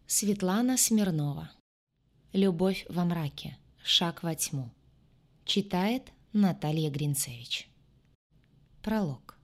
Светлана Смирнова. «Любовь во мраке. Шаг во тьму». Читает Наталья Гринцевич. Пролог.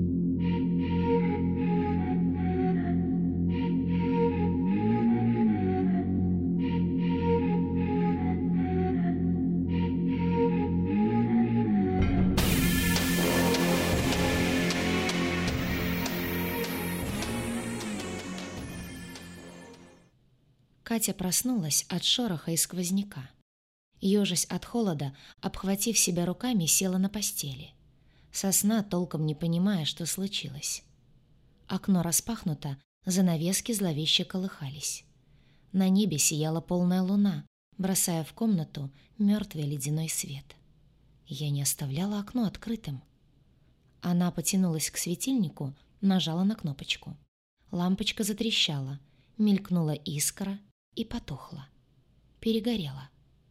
Катя проснулась от шороха и сквозняка. Ёжась от холода, обхватив себя руками, села на постели. Со сна толком не понимая, что случилось. Окно распахнуто, занавески зловеще колыхались. На небе сияла полная луна, бросая в комнату мертвый ледяной свет. Я не оставляла окно открытым. Она потянулась к светильнику, нажала на кнопочку. Лампочка затрещала, мелькнула искра и потухла. Перегорела.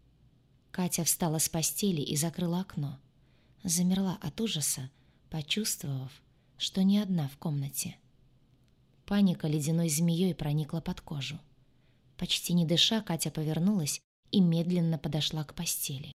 Катя встала с постели и закрыла окно. Замерла от ужаса, почувствовав, что не одна в комнате. Паника ледяной змеей проникла под кожу. Почти не дыша, Катя повернулась и медленно подошла к постели.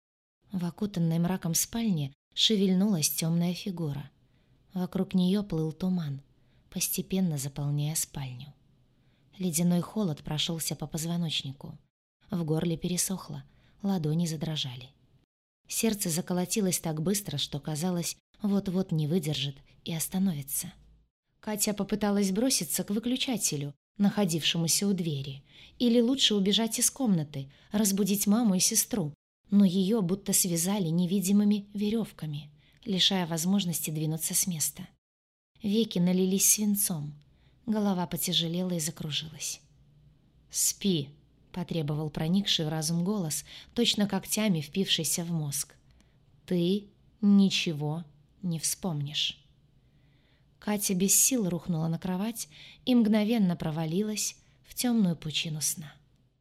В окутанной мраком спальне шевельнулась темная фигура. Вокруг нее плыл туман, постепенно заполняя спальню. Ледяной холод прошелся по позвоночнику. В горле пересохло, ладони задрожали. Сердце заколотилось так быстро, что казалось, вот-вот не выдержит и остановится. Катя попыталась броситься к выключателю, находившемуся у двери, или лучше убежать из комнаты, разбудить маму и сестру, но ее будто связали невидимыми веревками, лишая возможности двинуться с места. Веки налились свинцом. Голова потяжелела и закружилась. «Спи», — потребовал проникший в разум голос, точно когтями впившийся в мозг. «Ты ничего не вспомнишь». Катя без сил рухнула на кровать и мгновенно провалилась в темную пучину сна.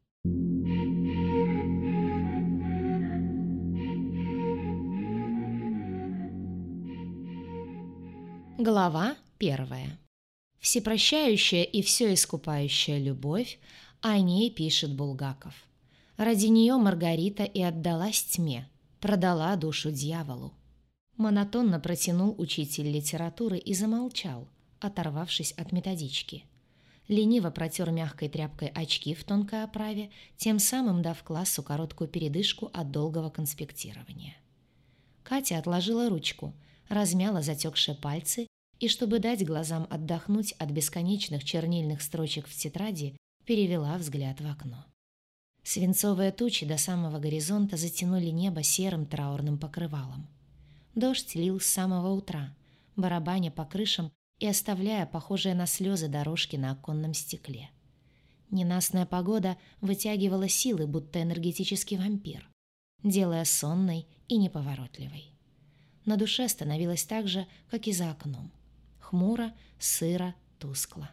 Глава 1. Всепрощающая и все искупающая любовь, о ней пишет Булгаков. Ради нее Маргарита и отдалась тьме, продала душу дьяволу. Монотонно протянул учитель литературы и замолчал, оторвавшись от методички. Лениво протер мягкой тряпкой очки в тонкой оправе, тем самым дав классу короткую передышку от долгого конспектирования. Катя отложила ручку, размяла затекшие пальцы и, чтобы дать глазам отдохнуть от бесконечных чернильных строчек в тетради, перевела взгляд в окно. Свинцовые тучи до самого горизонта затянули небо серым траурным покрывалом. Дождь лил с самого утра, барабаня по крышам и оставляя похожие на слезы дорожки на оконном стекле. Ненастная погода вытягивала силы, будто энергетический вампир, делая сонной и неповоротливой. На душе становилось так же, как и за окном. Хмуро, сыро, тускло.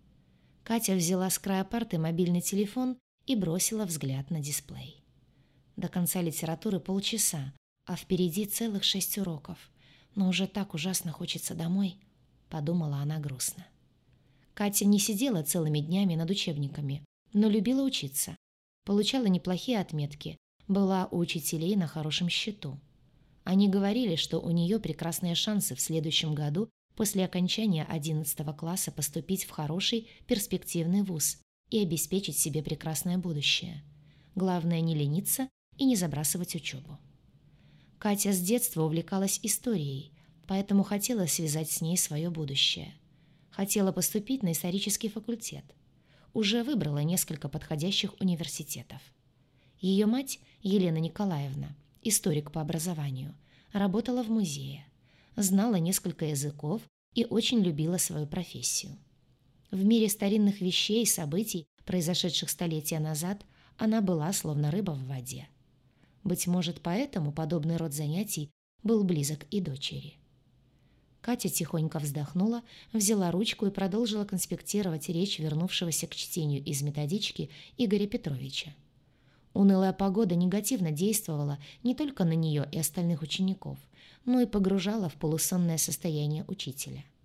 Катя взяла с края парты мобильный телефон и бросила взгляд на дисплей. До конца литературы полчаса, а впереди целых 6 уроков. Но уже так ужасно хочется домой, подумала она грустно. Катя не сидела целыми днями над учебниками, но любила учиться. Получала неплохие отметки, была у учителей на хорошем счету. Они говорили, что у нее прекрасные шансы в следующем году после окончания 11 класса поступить в хороший, перспективный вуз и обеспечить себе прекрасное будущее. Главное не лениться и не забрасывать учебу. Катя с детства увлекалась историей, поэтому хотела связать с ней свое будущее. Хотела поступить на исторический факультет. Уже выбрала несколько подходящих университетов. Ее мать, Елена Николаевна, историк по образованию, работала в музее, знала несколько языков и очень любила свою профессию. В мире старинных вещей и событий, произошедших столетия назад, она была словно рыба в воде. Быть может, поэтому подобный род занятий был близок и дочери. Катя тихонько вздохнула, взяла ручку и продолжила конспектировать речь вернувшегося к чтению из методички Игоря Петровича. Унылая погода негативно действовала не только на нее и остальных учеников, но и погружала в полусонное состояние учителя.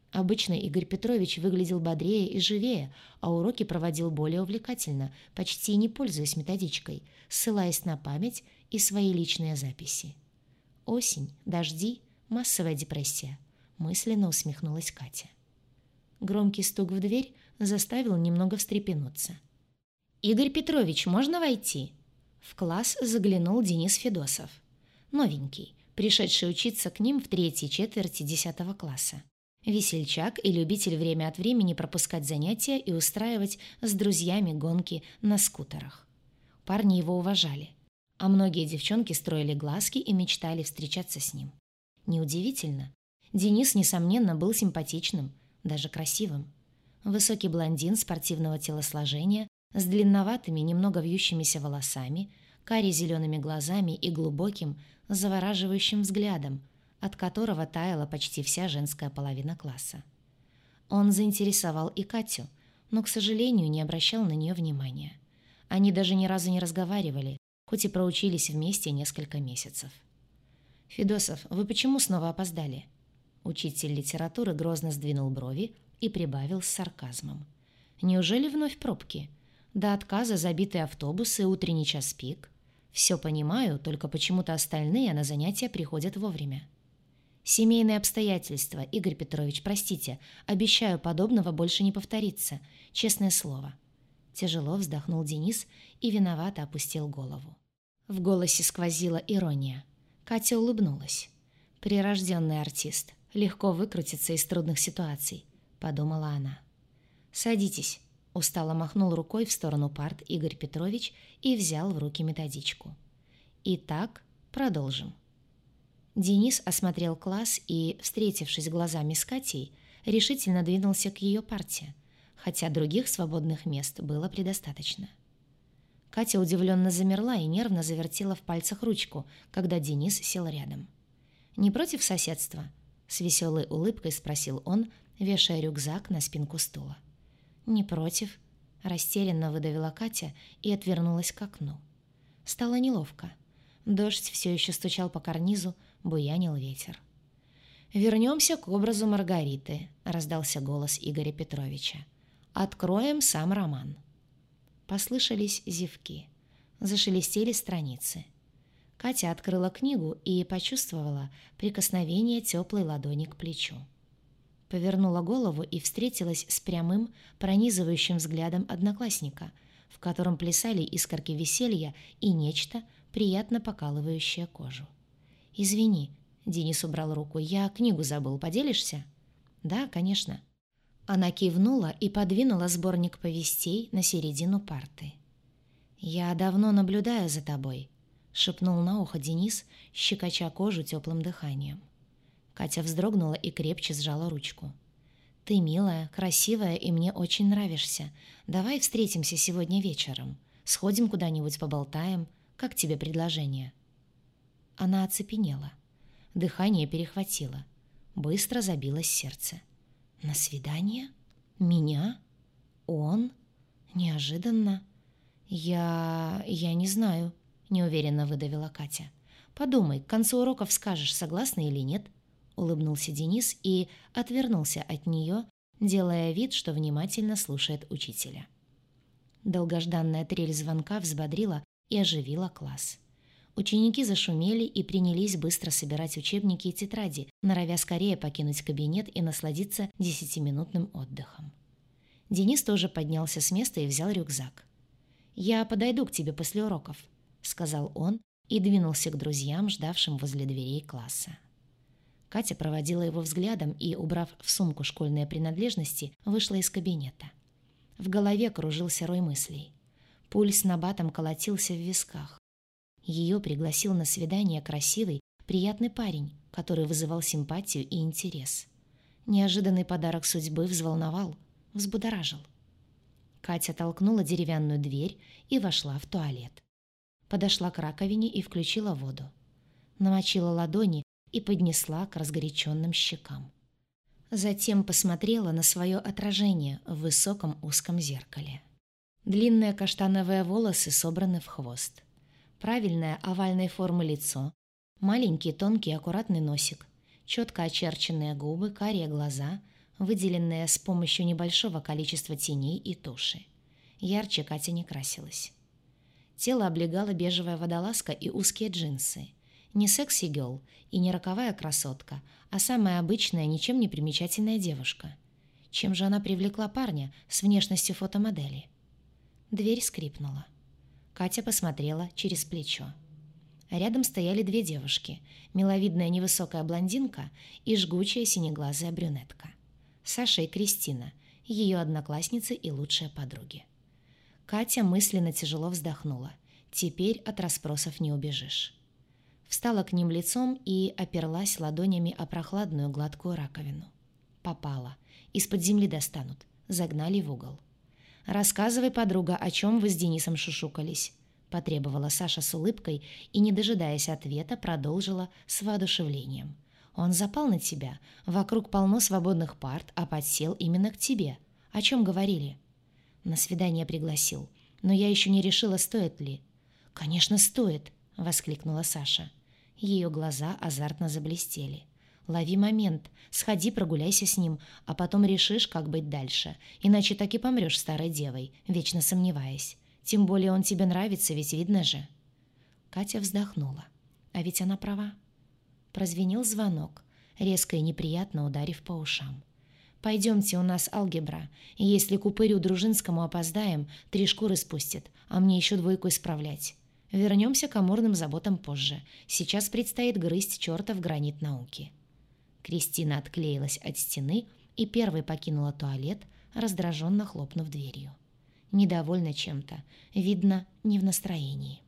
Обычно Игорь Петрович выглядел бодрее и живее, а уроки проводил более увлекательно, почти не пользуясь методичкой, ссылаясь на память и свои личные записи. Осень, дожди, массовая депрессия. Мысленно усмехнулась Катя. Громкий стук в дверь заставил немного встрепенуться. «Игорь Петрович, можно войти?» В класс заглянул Денис Федосов. Новенький, пришедший учиться к ним в третьей четверти 10 класса. Весельчак и любитель время от времени пропускать занятия и устраивать с друзьями гонки на скутерах. Парни его уважали, а многие девчонки строили глазки и мечтали встречаться с ним. Неудивительно. Денис, несомненно, был симпатичным, даже красивым. Высокий блондин спортивного телосложения с длинноватыми, немного вьющимися волосами, кари-зелеными глазами и глубоким, завораживающим взглядом, от которого таяла почти вся женская половина класса. Он заинтересовал и Катю, но, к сожалению, не обращал на нее внимания. Они даже ни разу не разговаривали, хоть и проучились вместе несколько месяцев. «Федосов, вы почему снова опоздали?» Учитель литературы грозно сдвинул брови и прибавил с сарказмом. «Неужели вновь пробки? До отказа забитые автобусы, утренний час пик. Все понимаю, только почему-то остальные на занятия приходят вовремя». «Семейные обстоятельства, Игорь Петрович, простите. Обещаю, подобного больше не повторится. Честное слово». Тяжело вздохнул Денис и виновато опустил голову. В голосе сквозила ирония. Катя улыбнулась. «Прирожденный артист. Легко выкрутиться из трудных ситуаций», — подумала она. «Садитесь», — устало махнул рукой в сторону парт Игорь Петрович и взял в руки методичку. «Итак, продолжим». Денис осмотрел класс и, встретившись глазами с Катей, решительно двинулся к ее парте, хотя других свободных мест было предостаточно. Катя удивленно замерла и нервно завертела в пальцах ручку, когда Денис сел рядом. «Не против соседства?» — с веселой улыбкой спросил он, вешая рюкзак на спинку стула. «Не против», — растерянно выдавила Катя и отвернулась к окну. Стало неловко. Дождь все еще стучал по карнизу, буянил ветер. «Вернемся к образу Маргариты», — раздался голос Игоря Петровича. «Откроем сам роман». Послышались зевки. Зашелестели страницы. Катя открыла книгу и почувствовала прикосновение теплой ладони к плечу. Повернула голову и встретилась с прямым, пронизывающим взглядом одноклассника, в котором плясали искорки веселья и нечто, приятно покалывающее кожу. «Извини», — Денис убрал руку, — «я книгу забыл, поделишься?» «Да, конечно». Она кивнула и подвинула сборник повестей на середину парты. «Я давно наблюдаю за тобой», — шепнул на ухо Денис, щекоча кожу теплым дыханием. Катя вздрогнула и крепче сжала ручку. «Ты милая, красивая и мне очень нравишься. Давай встретимся сегодня вечером. Сходим куда-нибудь поболтаем. Как тебе предложение?» Она оцепенела. Дыхание перехватило. Быстро забилось сердце. «На свидание? Меня? Он? Неожиданно? Я не знаю», — неуверенно выдавила Катя. «Подумай, к концу уроков скажешь, согласна или нет?» — улыбнулся Денис и отвернулся от нее, делая вид, что внимательно слушает учителя. Долгожданная трель звонка взбодрила и оживила класс. Ученики зашумели и принялись быстро собирать учебники и тетради, норовя скорее покинуть кабинет и насладиться 10-минутным отдыхом. Денис тоже поднялся с места и взял рюкзак. «Я подойду к тебе после уроков», — сказал он и двинулся к друзьям, ждавшим возле дверей класса. Катя проводила его взглядом и, убрав в сумку школьные принадлежности, вышла из кабинета. В голове кружился рой мыслей. Пульс набатом колотился в висках. Ее пригласил на свидание красивый, приятный парень, который вызывал симпатию и интерес. Неожиданный подарок судьбы взволновал, взбудоражил. Катя толкнула деревянную дверь и вошла в туалет. Подошла к раковине и включила воду. Намочила ладони и поднесла к разгоряченным щекам. Затем посмотрела на свое отражение в высоком узком зеркале. Длинные каштановые волосы собраны в хвост. Правильное овальной формы лицо, маленький тонкий аккуратный носик, четко очерченные губы, карие глаза, выделенная с помощью небольшого количества теней и туши. Ярче Катя не красилась. Тело облегала бежевая водолазка и узкие джинсы. Не секси-гелл и не роковая красотка, а самая обычная, ничем не примечательная девушка. Чем же она привлекла парня с внешностью фотомодели? Дверь скрипнула. Катя посмотрела через плечо. Рядом стояли две девушки, миловидная невысокая блондинка и жгучая синеглазая брюнетка. Саша и Кристина, ее одноклассницы и лучшие подруги. Катя мысленно тяжело вздохнула. Теперь от расспросов не убежишь. Встала к ним лицом и оперлась ладонями о прохладную гладкую раковину. Попала. Из-под земли достанут. Загнали в угол. «Рассказывай, подруга, о чем вы с Денисом шушукались», — потребовала Саша с улыбкой и, не дожидаясь ответа, продолжила с воодушевлением. «Он запал на тебя. Вокруг полно свободных парт, а подсел именно к тебе. О чем говорили?» «На свидание пригласил. Но я еще не решила, стоит ли». «Конечно, стоит», — воскликнула Саша. Ее глаза азартно заблестели. «Лови момент. Сходи, прогуляйся с ним, а потом решишь, как быть дальше. Иначе так и помрешь старой девой, вечно сомневаясь. Тем более он тебе нравится, ведь видно же». Катя вздохнула. А ведь она права. Прозвенел звонок, резко и неприятно ударив по ушам. «Пойдемте, у нас алгебра. Если к упырю Дружинскому опоздаем, 3 шкуры спустит, а мне еще 2 исправлять. Вернемся к амурным заботам позже. Сейчас предстоит грызть чертов гранит науки». Кристина отклеилась от стены и первой покинула туалет, раздраженно хлопнув дверью. Недовольна чем-то, видно, не в настроении.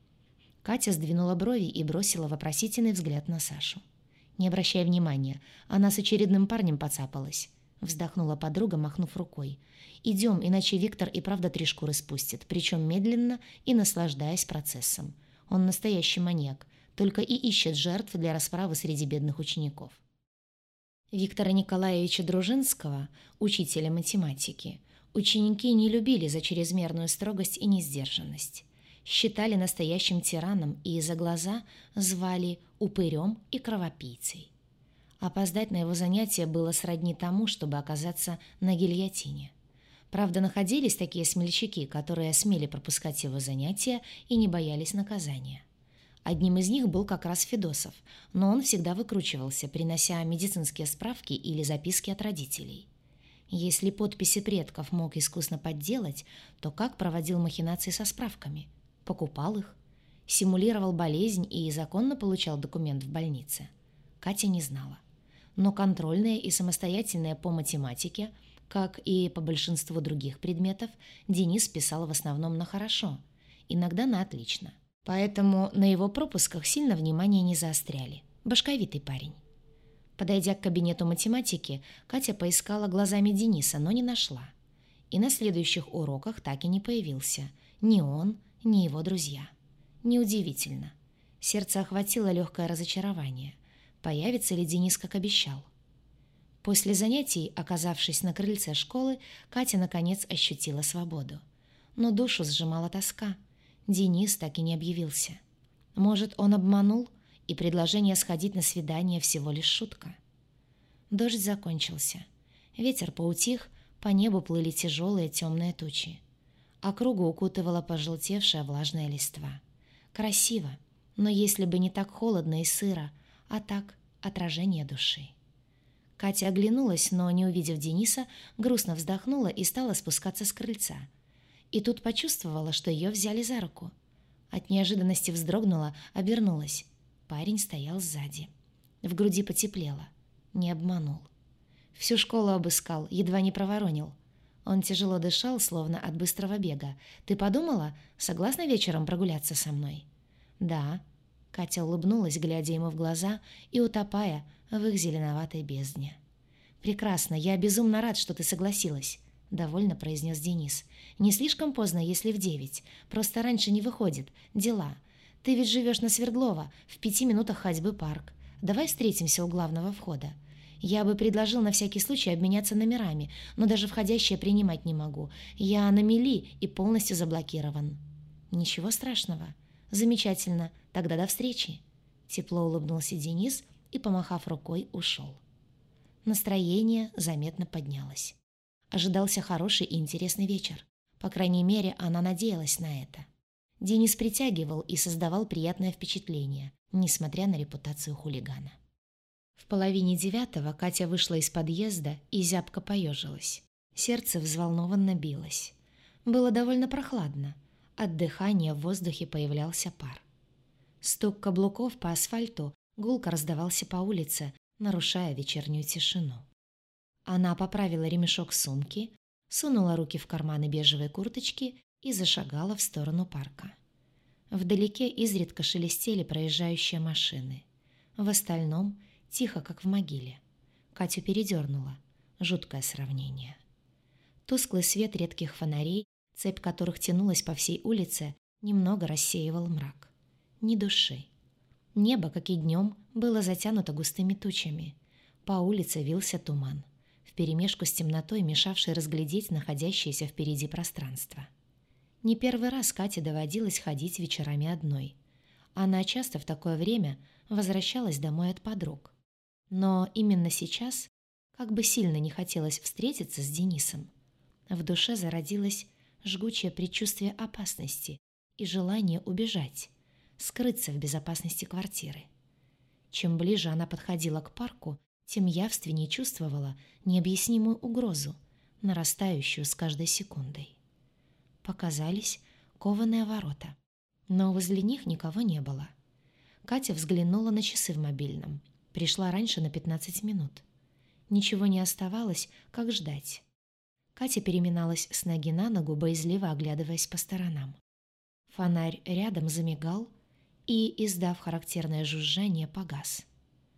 Катя сдвинула брови и бросила вопросительный взгляд на Сашу. «Не обращай внимания, она с очередным парнем поцапалась», — вздохнула подруга, махнув рукой. «Идем, иначе Виктор и правда 3 шкуры спустит, причем медленно и наслаждаясь процессом. Он настоящий маньяк, только и ищет жертв для расправы среди бедных учеников». Виктора Николаевича Дружинского, учителя математики, ученики не любили за чрезмерную строгость и несдержанность. Считали настоящим тираном и за глаза звали упырем и кровопийцей. Опоздать на его занятия было сродни тому, чтобы оказаться на гильотине. Правда, находились такие смельчаки, которые смели пропускать его занятия и не боялись наказания. Одним из них был как раз Федосов, но он всегда выкручивался, принося медицинские справки или записки от родителей. Если подписи предков мог искусно подделать, то как проводил махинации со справками? Покупал их? Симулировал болезнь и законно получал документ в больнице? Катя не знала. Но контрольные и самостоятельные по математике, как и по большинству других предметов, Денис писал в основном на хорошо, иногда на отлично. Поэтому на его пропусках сильно внимания не заостряли. Башковитый парень. Подойдя к кабинету математики, Катя поискала глазами Дениса, но не нашла. И на следующих уроках так и не появился. Ни он, ни его друзья. Неудивительно. Сердце охватило легкое разочарование. Появится ли Денис, как обещал? После занятий, оказавшись на крыльце школы, Катя наконец ощутила свободу. Но душу сжимала тоска. Денис так и не объявился. Может, он обманул, и предложение сходить на свидание всего лишь шутка? Дождь закончился. Ветер поутих, по небу плыли тяжелые темные тучи. Округу укутывала пожелтевшая влажная листва. Красиво, но если бы не так холодно и сыро, а так отражение души. Катя оглянулась, но, не увидев Дениса, грустно вздохнула и стала спускаться с крыльца. И тут почувствовала, что ее взяли за руку. От неожиданности вздрогнула, обернулась. Парень стоял сзади. В груди потеплело. Не обманул. Всю школу обыскал, едва не проворонил. Он тяжело дышал, словно от быстрого бега. «Ты подумала, согласна вечером прогуляться со мной?» «Да». Катя улыбнулась, глядя ему в глаза и утопая в их зеленоватой бездне. «Прекрасно, я безумно рад, что ты согласилась», — довольно произнес Денис. «Не слишком поздно, если в 9. Просто раньше не выходит. Дела. Ты ведь живешь на Свердлова, в 5 минутах ходьбы парк. Давай встретимся у главного входа. Я бы предложил на всякий случай обменяться номерами, но даже входящие принимать не могу. Я на мели и полностью заблокирован». «Ничего страшного. Замечательно. Тогда до встречи». Тепло улыбнулся Денис и, помахав рукой, ушел. Настроение заметно поднялось. Ожидался хороший и интересный вечер. По крайней мере, она надеялась на это. Денис притягивал и создавал приятное впечатление, несмотря на репутацию хулигана. В 8:30 Катя вышла из подъезда и зябко поежилась. Сердце взволнованно билось. Было довольно прохладно. От дыхания в воздухе появлялся пар. Стук каблуков по асфальту гулко раздавался по улице, нарушая вечернюю тишину. Она поправила ремешок сумки, сунула руки в карманы бежевой курточки и зашагала в сторону парка. Вдалеке изредка шелестели проезжающие машины. В остальном тихо, как в могиле. Катю передернуло. Жуткое сравнение. Тусклый свет редких фонарей, цепь которых тянулась по всей улице, немного рассеивал мрак. Ни души. Небо, как и днем, было затянуто густыми тучами. По улице вился туман, вперемешку с темнотой, мешавшей разглядеть находящееся впереди пространство. Не первый раз Кате доводилось ходить вечерами одной. Она часто в такое время возвращалась домой от подруг. Но именно сейчас, как бы сильно не хотелось встретиться с Денисом, в душе зародилось жгучее предчувствие опасности и желание убежать, скрыться в безопасности квартиры. Чем ближе она подходила к парку, тем явственнее чувствовала необъяснимую угрозу, нарастающую с каждой секундой. Показались кованые ворота, но возле них никого не было. Катя взглянула на часы в мобильном. Пришла раньше на 15 минут. Ничего не оставалось, как ждать. Катя переминалась с ноги на ногу, боязливо оглядываясь по сторонам. Фонарь рядом замигал и, издав характерное жужжание, погас.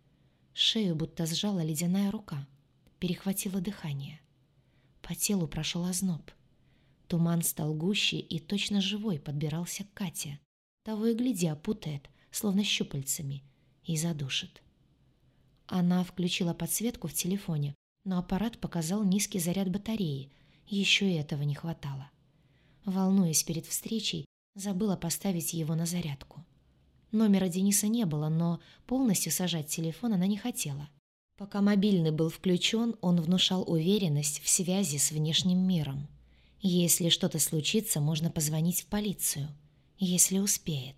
Шею будто сжала ледяная рука, перехватило дыхание. По телу прошел озноб. Туман стал гуще и точно живой подбирался к Кате. Того и гляди опутает, словно щупальцами, и задушит. Она включила подсветку в телефоне, но аппарат показал низкий заряд батареи. Еще и этого не хватало. Волнуясь перед встречей, забыла поставить его на зарядку. Номера Дениса не было, но полностью сажать телефон она не хотела. Пока мобильный был включен, он внушал уверенность в связи с внешним миром. Если что-то случится, можно позвонить в полицию, если успеет.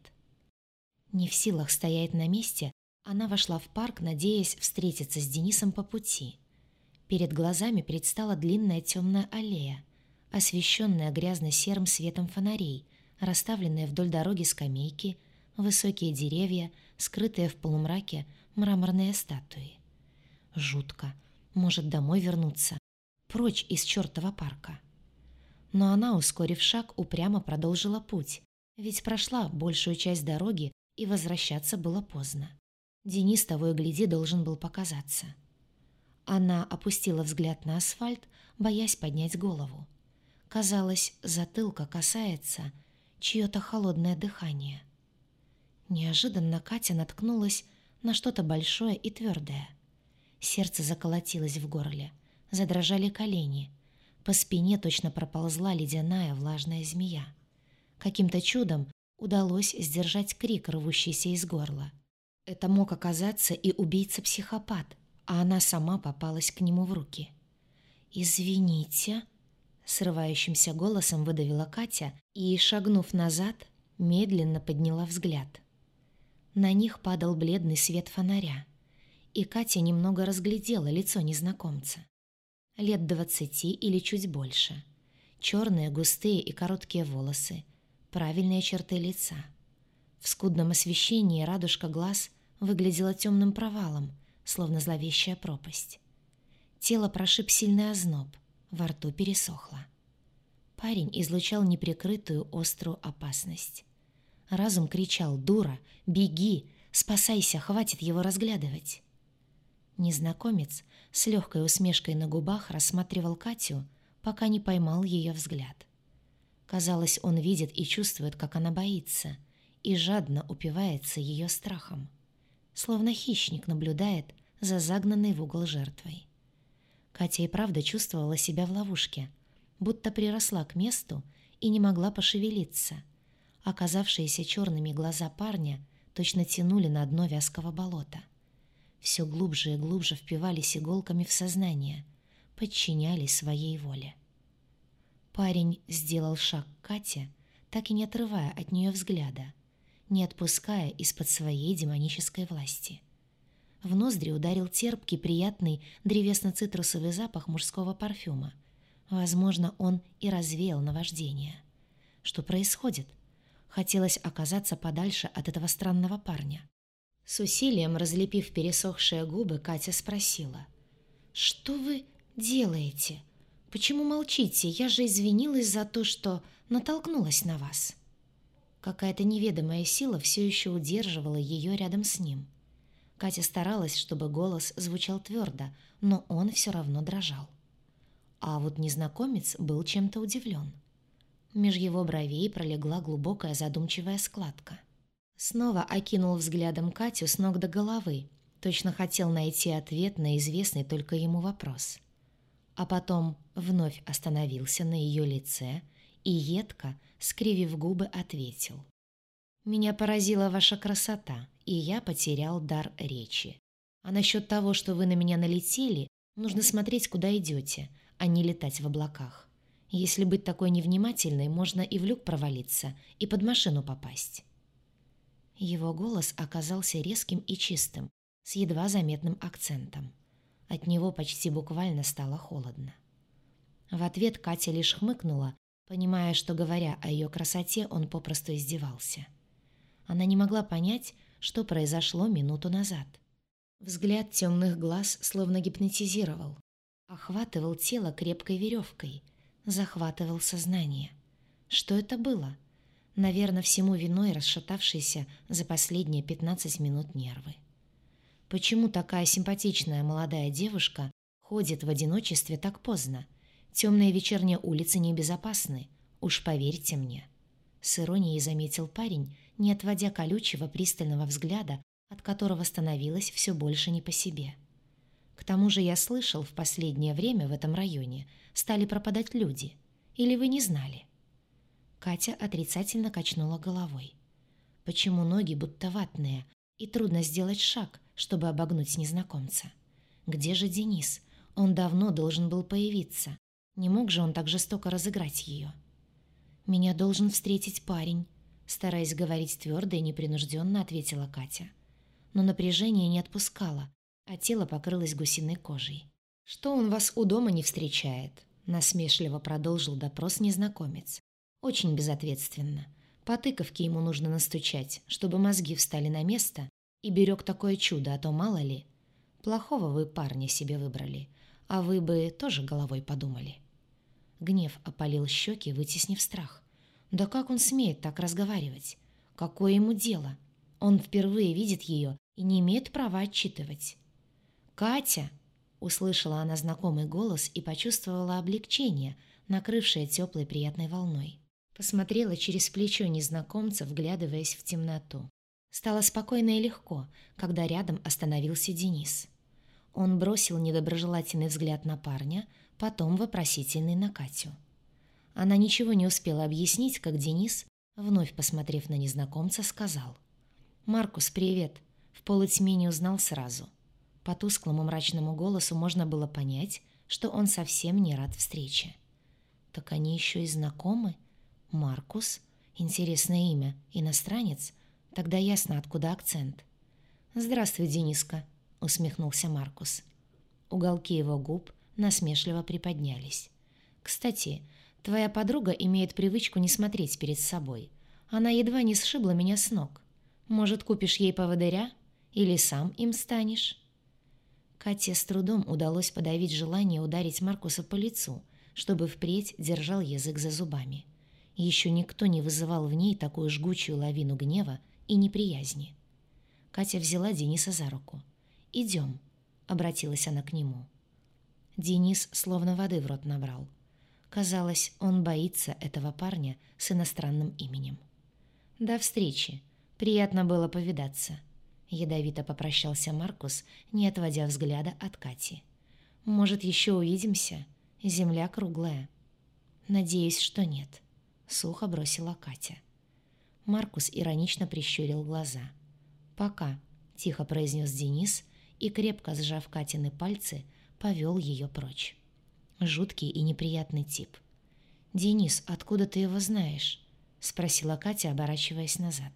Не в силах стоять на месте, она вошла в парк, надеясь встретиться с Денисом по пути. Перед глазами предстала длинная темная аллея, освещенная грязно-серым светом фонарей, расставленные вдоль дороги скамейки, высокие деревья, скрытые в полумраке мраморные статуи. Жутко. Может, домой вернуться? Прочь из чертова парка. Но она, ускорив шаг, упрямо продолжила путь, ведь прошла большую часть дороги, и возвращаться было поздно. Денис того и гляди должен был показаться. Она опустила взгляд на асфальт, боясь поднять голову. Казалось, затылка касается чье-то холодное дыхание. Неожиданно Катя наткнулась на что-то большое и твердое. Сердце заколотилось в горле, задрожали колени. По спине точно проползла ледяная влажная змея. Каким-то чудом удалось сдержать крик, рвущийся из горла. Это мог оказаться и убийца-психопат, а она сама попалась к нему в руки. «Извините», — срывающимся голосом выдавила Катя и, шагнув назад, медленно подняла взгляд. На них падал бледный свет фонаря, и Катя немного разглядела лицо незнакомца. Лет 20 или чуть больше. Черные, густые и короткие волосы, правильные черты лица. В скудном освещении радужка глаз выглядела темным провалом, словно зловещая пропасть. Тело прошиб сильный озноб, во рту пересохло. Парень излучал неприкрытую острую опасность. Разум кричал: «Дура! Беги! Спасайся! Хватит его разглядывать!» Незнакомец с легкой усмешкой на губах рассматривал Катю, пока не поймал ее взгляд. Казалось, он видит и чувствует, как она боится, и жадно упивается ее страхом. Словно хищник наблюдает за загнанной в угол жертвой. Катя и правда чувствовала себя в ловушке, будто приросла к месту и не могла пошевелиться. Оказавшиеся черными глаза парня точно тянули на дно вязкого болота. все глубже и глубже впивались иголками в сознание, подчинялись своей воле. Парень сделал шаг к Кате, так и не отрывая от нее взгляда, не отпуская из-под своей демонической власти. В ноздри ударил терпкий, приятный древесно-цитрусовый запах мужского парфюма. Возможно, он и развеял наваждение. Что происходит? Хотелось оказаться подальше от этого странного парня. С усилием разлепив пересохшие губы, Катя спросила: «Что вы делаете? Почему молчите? Я же извинилась за то, что натолкнулась на вас». Какая-то неведомая сила все еще удерживала ее рядом с ним. Катя старалась, чтобы голос звучал твердо, но он все равно дрожал. А вот незнакомец был чем-то удивлен. Меж его бровей пролегла глубокая задумчивая складка. Снова окинул взглядом Катю с ног до головы, точно хотел найти ответ на известный только ему вопрос. А потом вновь остановился на ее лице и едко, скривив губы, ответил: «Меня поразила ваша красота, и я потерял дар речи. А насчет того, что вы на меня налетели, нужно смотреть, куда идете, а не летать в облаках. Если быть такой невнимательной, можно и в люк провалиться, и под машину попасть». Его голос оказался резким и чистым, с едва заметным акцентом. От него почти буквально стало холодно. В ответ Катя лишь хмыкнула, понимая, что, говоря о ее красоте, он попросту издевался. Она не могла понять, что произошло минуту назад. Взгляд темных глаз словно гипнотизировал, охватывал тело крепкой веревкой, захватывал сознание. Что это было? Наверное, всему виной расшатавшиеся за последние 15 минут нервы. Почему такая симпатичная молодая девушка ходит в одиночестве так поздно? Темные вечерние улицы небезопасны, уж поверьте мне. С иронией заметил парень, не отводя колючего пристального взгляда, от которого становилось все больше не по себе. К тому же я слышал, в последнее время в этом районе стали пропадать люди. Или вы не знали? Катя отрицательно качнула головой. Почему ноги будто ватные, и трудно сделать шаг, чтобы обогнуть незнакомца? Где же Денис? Он давно должен был появиться. Не мог же он так жестоко разыграть ее? «Меня должен встретить парень», — стараясь говорить твердо и непринужденно, ответила Катя. Но напряжение не отпускало, а тело покрылось гусиной кожей. «Что он вас у дома не встречает?» — насмешливо продолжил допрос незнакомец. «Очень безответственно. По тыковке ему нужно настучать, чтобы мозги встали на место, и берег такое чудо, а то мало ли. Плохого вы парня себе выбрали, а вы бы тоже головой подумали». Гнев опалил щеки, вытеснив страх. Да как он смеет так разговаривать? Какое ему дело? Он впервые видит ее и не имеет права отчитывать. «Катя!» — услышала она знакомый голос и почувствовала облегчение, накрывшее теплой приятной волной. Посмотрела через плечо незнакомца, вглядываясь в темноту. Стало спокойно и легко, когда рядом остановился Денис. Он бросил недоброжелательный взгляд на парня, потом вопросительный на Катю. Она ничего не успела объяснить, как Денис, вновь посмотрев на незнакомца, сказал: «Маркус, привет!» В полутьме не узнал сразу. По тусклому мрачному голосу можно было понять, что он совсем не рад встрече. Так они еще и знакомы? Маркус? Интересное имя. Иностранец? Тогда ясно, откуда акцент. «Здравствуй, Дениска», — усмехнулся Маркус. Уголки его губ насмешливо приподнялись. «Кстати, твоя подруга имеет привычку не смотреть перед собой. Она едва не сшибла меня с ног. Может, купишь ей поводыря? Или сам им станешь?» Кате с трудом удалось подавить желание ударить Маркуса по лицу, чтобы впредь держал язык за зубами. Еще никто не вызывал в ней такую жгучую лавину гнева и неприязни. Катя взяла Дениса за руку. «Идем», — обратилась она к нему. Денис словно воды в рот набрал. Казалось, он боится этого парня с иностранным именем. «До встречи. Приятно было повидаться», — ядовито попрощался Маркус, не отводя взгляда от Кати. «Может, еще увидимся? Земля круглая». «Надеюсь, что нет», — сухо бросила Катя. Маркус иронично прищурил глаза. «Пока», — тихо произнес Денис и, крепко сжав Катины пальцы, повел ее прочь. Жуткий и неприятный тип. «Денис, откуда ты его знаешь?» — спросила Катя, оборачиваясь назад.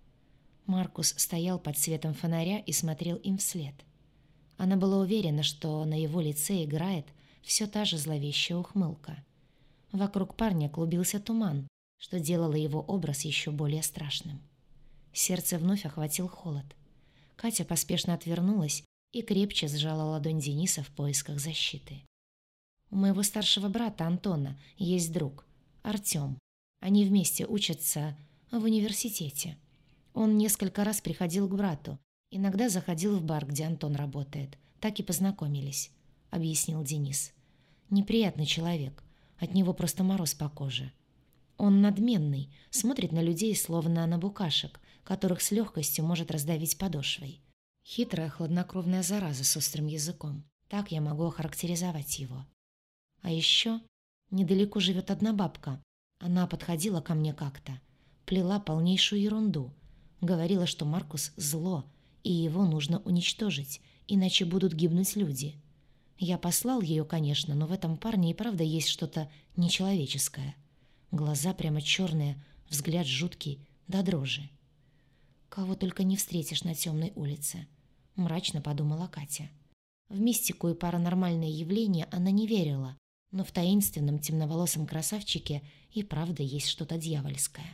Маркус стоял под светом фонаря и смотрел им вслед. Она была уверена, что на его лице играет все та же зловещая ухмылка. Вокруг парня клубился туман, что делало его образ еще более страшным. Сердце вновь охватил холод. Катя поспешно отвернулась и крепче сжала ладонь Дениса в поисках защиты. «У моего старшего брата Антона есть друг, Артём. Они вместе учатся в университете. Он несколько раз приходил к брату, иногда заходил в бар, где Антон работает. Так и познакомились», — объяснил Денис. «Неприятный человек, от него просто мороз по коже. Он надменный, смотрит на людей словно на букашек, которых с легкостью может раздавить подошвой. Хитрая, хладнокровная зараза с острым языком. Так я могу охарактеризовать его. А еще недалеко живет одна бабка. Она подходила ко мне как-то, плела полнейшую ерунду. Говорила, что Маркус зло, и его нужно уничтожить, иначе будут гибнуть люди. Я послал ее, конечно, но в этом парне и правда есть что-то нечеловеческое. Глаза прямо черные, взгляд жуткий, до дрожи. «Кого только не встретишь на темной улице», — мрачно подумала Катя. В мистику и паранормальные явления она не верила, но в таинственном темноволосом красавчике и правда есть что-то дьявольское.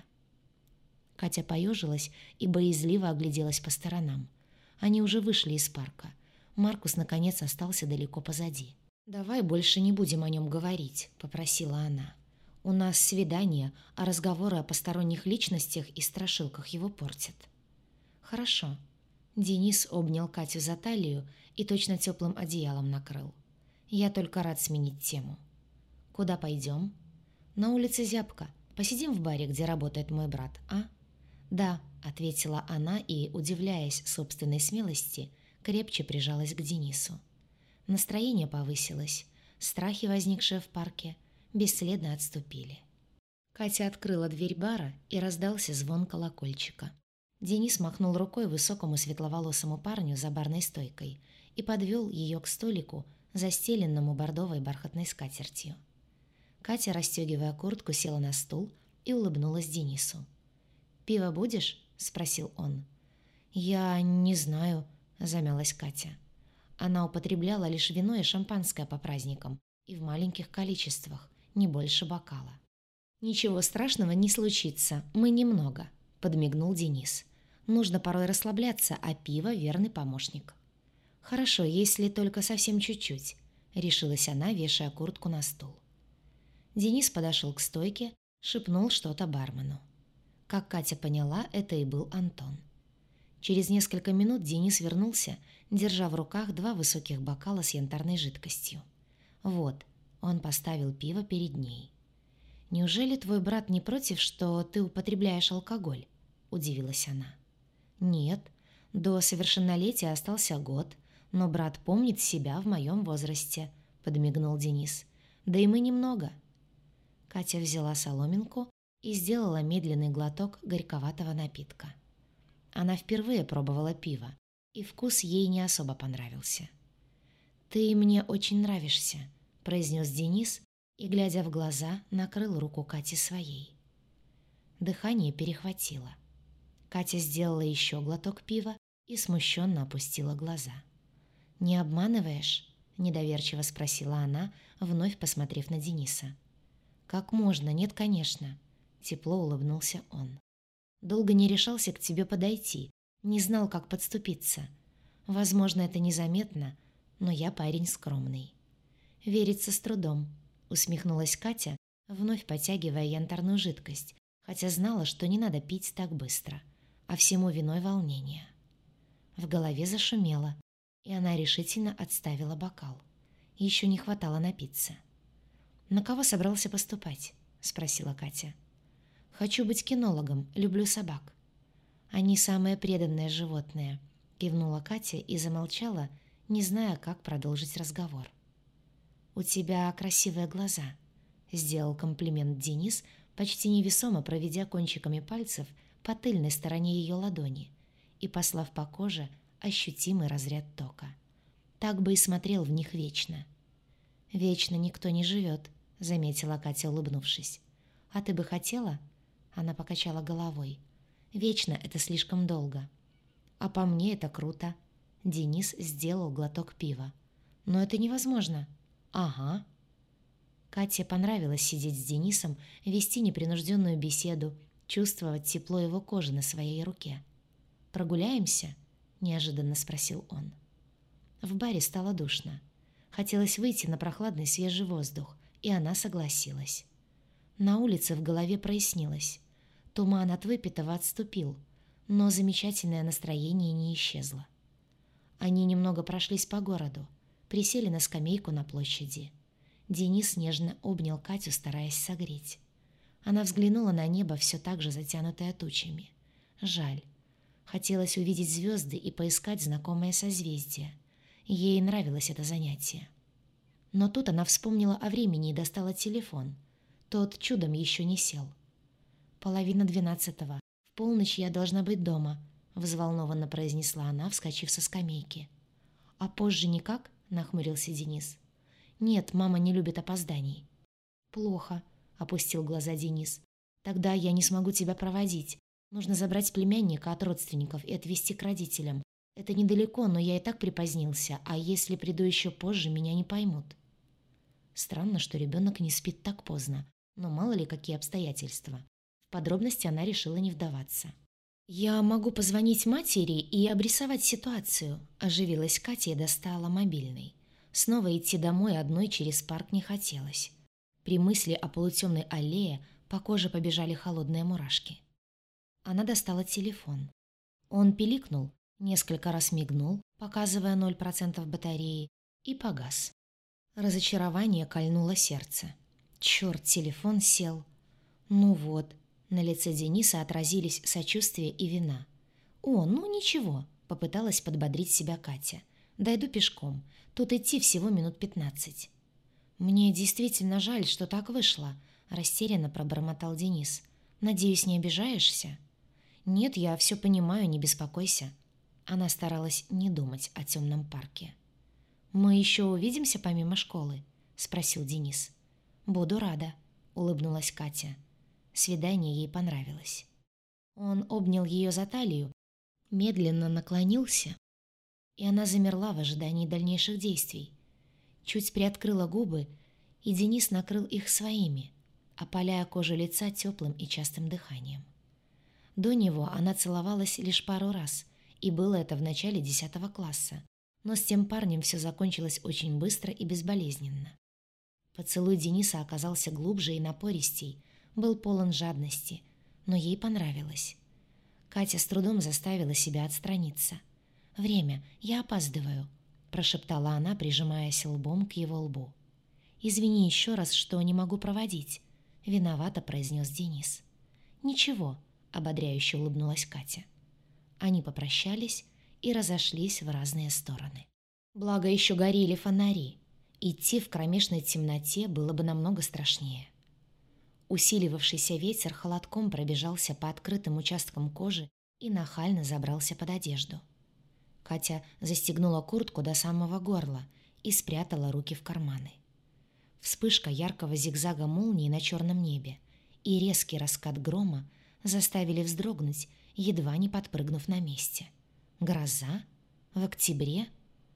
Катя поежилась и боязливо огляделась по сторонам. Они уже вышли из парка. Маркус, наконец, остался далеко позади. «Давай больше не будем о нем говорить», — попросила она. «У нас свидание, а разговоры о посторонних личностях и страшилках его портят». «Хорошо». Денис обнял Катю за талию и точно теплым одеялом накрыл. «Я только рад сменить тему». «Куда пойдем?» «На улице Зябко. Посидим в баре, где работает мой брат, а?» «Да», — ответила она и, удивляясь собственной смелости, крепче прижалась к Денису. Настроение повысилось, страхи, возникшие в парке, бесследно отступили. Катя открыла дверь бара, и раздался звон колокольчика. Денис махнул рукой высокому светловолосому парню за барной стойкой и подвел ее к столику, застеленному бордовой бархатной скатертью. Катя, расстегивая куртку, села на стул и улыбнулась Денису. «Пиво будешь?» — спросил он. «Я не знаю», — замялась Катя. Она употребляла лишь вино и шампанское по праздникам и в маленьких количествах, не больше бокала. «Ничего страшного не случится, мы немного», — подмигнул Денис. «Нужно порой расслабляться, а пиво — верный помощник». «Хорошо, если только совсем чуть-чуть», — решилась она, вешая куртку на стул. Денис подошел к стойке, шепнул что-то бармену. Как Катя поняла, это и был Антон. Через несколько минут Денис вернулся, держа в руках 2 высоких бокала с янтарной жидкостью. «Вот», — он поставил пиво перед ней. «Неужели твой брат не против, что ты употребляешь алкоголь?» — удивилась она. «Нет, до совершеннолетия остался год, но брат помнит себя в моем возрасте», — подмигнул Денис. «Да и мы немного». Катя взяла соломинку и сделала медленный глоток горьковатого напитка. Она впервые пробовала пиво, и вкус ей не особо понравился. «Ты мне очень нравишься», — произнес Денис и, глядя в глаза, накрыл руку Кати своей. Дыхание перехватило. Катя сделала еще глоток пива и смущенно опустила глаза. «Не обманываешь?» — недоверчиво спросила она, вновь посмотрев на Дениса. «Как можно? Нет, конечно», — тепло улыбнулся он. «Долго не решался к тебе подойти, не знал, как подступиться. Возможно, это незаметно, но я парень скромный». «Верится с трудом», — усмехнулась Катя, вновь потягивая янтарную жидкость, хотя знала, что не надо пить так быстро, а всему виной волнение. В голове зашумело, и она решительно отставила бокал. Еще не хватало напиться. «На кого собрался поступать?» — спросила Катя. «Хочу быть кинологом, люблю собак». «Они самые преданные животные», — кивнула Катя и замолчала, не зная, как продолжить разговор. «У тебя красивые глаза», — сделал комплимент Денис, почти невесомо проведя кончиками пальцев по тыльной стороне ее ладони и послав по коже ощутимый разряд тока. Так бы и смотрел в них вечно. «Вечно никто не живет», — заметила Катя, улыбнувшись. «А ты бы хотела?» Она покачала головой. «Вечно — это слишком долго». «А по мне это круто». Денис сделал глоток пива. «Но это невозможно». «Ага». Кате понравилось сидеть с Денисом, вести непринужденную беседу, чувствовать тепло его кожи на своей руке. «Прогуляемся?» — неожиданно спросил он. В баре стало душно. Хотелось выйти на прохладный свежий воздух, и она согласилась. На улице в голове прояснилось. Туман от выпитого отступил, но замечательное настроение не исчезло. Они немного прошлись по городу, присели на скамейку на площади. Денис нежно обнял Катю, стараясь согреть. Она взглянула на небо, все так же затянутое тучами. Жаль. Хотелось увидеть звезды и поискать знакомое созвездие. Ей нравилось это занятие. Но тут она вспомнила о времени и достала телефон. Тот чудом еще не сел. 11:30. В полночь я должна быть дома, взволнованно произнесла она, вскочив со скамейки. А позже никак? Нахмурился Денис. Нет, мама не любит опозданий. Плохо, опустил глаза Денис. Тогда я не смогу тебя проводить. Нужно забрать племянника от родственников и отвезти к родителям. Это недалеко, но я и так припозднился, а если приду еще позже, меня не поймут. Странно, что ребенок не спит так поздно, но мало ли какие обстоятельства. В подробности она решила не вдаваться. «Я могу позвонить матери и обрисовать ситуацию», — оживилась Катя и достала мобильный. Снова идти домой одной через парк не хотелось. При мысли о полутемной аллее по коже побежали холодные мурашки. Она достала телефон. Он пиликнул, несколько раз мигнул, показывая 0% батареи, и погас. Разочарование кольнуло сердце. Черт, телефон сел. Ну вот, на лице Дениса отразились сочувствие и вина. «О, ну ничего», — попыталась подбодрить себя Катя. «Дойду пешком. Тут идти всего минут 15». «Мне действительно жаль, что так вышло», — растерянно пробормотал Денис. «Надеюсь, не обижаешься?» «Нет, я все понимаю, не беспокойся». Она старалась не думать о темном парке. «Мы еще увидимся помимо школы?» — спросил Денис. «Буду рада», — улыбнулась Катя. Свидание ей понравилось. Он обнял ее за талию, медленно наклонился, и она замерла в ожидании дальнейших действий. Чуть приоткрыла губы, и Денис накрыл их своими, опаляя кожу лица теплым и частым дыханием. До него она целовалась лишь пару раз, и было это в начале 10 класса, но с тем парнем все закончилось очень быстро и безболезненно. Поцелуй Дениса оказался глубже и напористей, был полон жадности, но ей понравилось. Катя с трудом заставила себя отстраниться. «Время, я опаздываю», — прошептала она, прижимаясь лбом к его лбу. «Извини еще раз, что не могу проводить», — виновато произнес Денис. «Ничего», — ободряюще улыбнулась Катя. Они попрощались и разошлись в разные стороны. Благо еще горели фонари. Идти в кромешной темноте было бы намного страшнее. Усиливавшийся ветер холодком пробежался по открытым участкам кожи и нахально забрался под одежду. Катя застегнула куртку до самого горла и спрятала руки в карманы. Вспышка яркого зигзага молнии на черном небе и резкий раскат грома заставили вздрогнуть, едва не подпрыгнув на месте. Гроза? В октябре?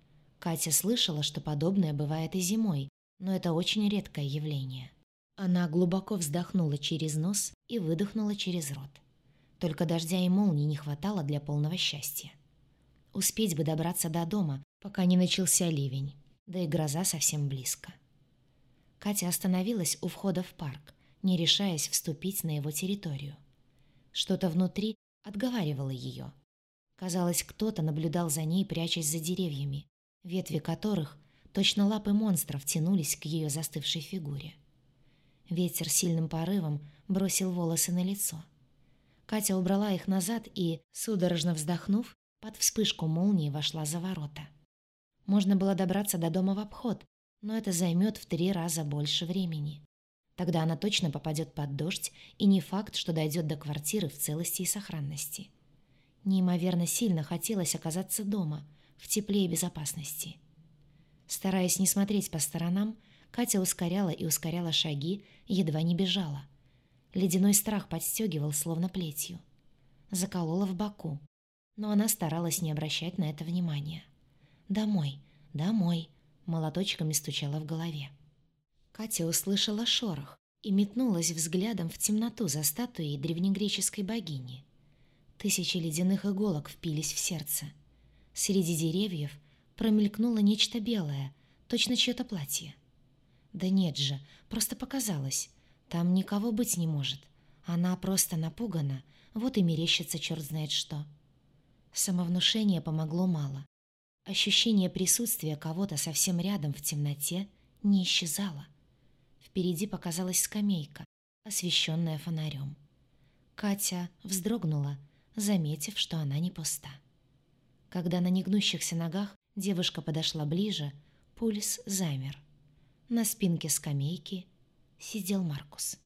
Катя слышала, что подобное бывает и зимой, но это очень редкое явление. Она глубоко вздохнула через нос и выдохнула через рот. Только дождя и молнии не хватало для полного счастья. Успеть бы добраться до дома, пока не начался ливень, да и гроза совсем близко. Катя остановилась у входа в парк, не решаясь вступить на его территорию. Что-то внутри отговаривало ее. Казалось, кто-то наблюдал за ней, прячась за деревьями, ветви которых, точно лапы монстров, тянулись к ее застывшей фигуре. Ветер сильным порывом бросил волосы на лицо. Катя убрала их назад и, судорожно вздохнув, под вспышку молнии вошла за ворота. Можно было добраться до дома в обход, но это займет в 3 раза больше времени. Тогда она точно попадет под дождь, и не факт, что дойдет до квартиры в целости и сохранности. Неимоверно сильно хотелось оказаться дома, в тепле и безопасности. Стараясь не смотреть по сторонам, Катя ускоряла и ускоряла шаги, едва не бежала. Ледяной страх подстегивал, словно плетью. Заколола в боку, но она старалась не обращать на это внимания. «Домой, домой!» — молоточками стучала в голове. Катя услышала шорох и метнулась взглядом в темноту за статуей древнегреческой богини. Тысячи ледяных иголок впились в сердце. Среди деревьев промелькнуло нечто белое, точно чье-то платье. Да нет же, просто показалось. Там никого быть не может. Она просто напугана, вот и мерещится черт знает что. Самовнушение помогло мало. Ощущение присутствия кого-то совсем рядом в темноте не исчезало. Впереди показалась скамейка, освещенная фонарем. Катя вздрогнула, заметив, что она не пуста. Когда на негнущихся ногах девушка подошла ближе, пульс замер. На спинке скамейки сидел Маркус.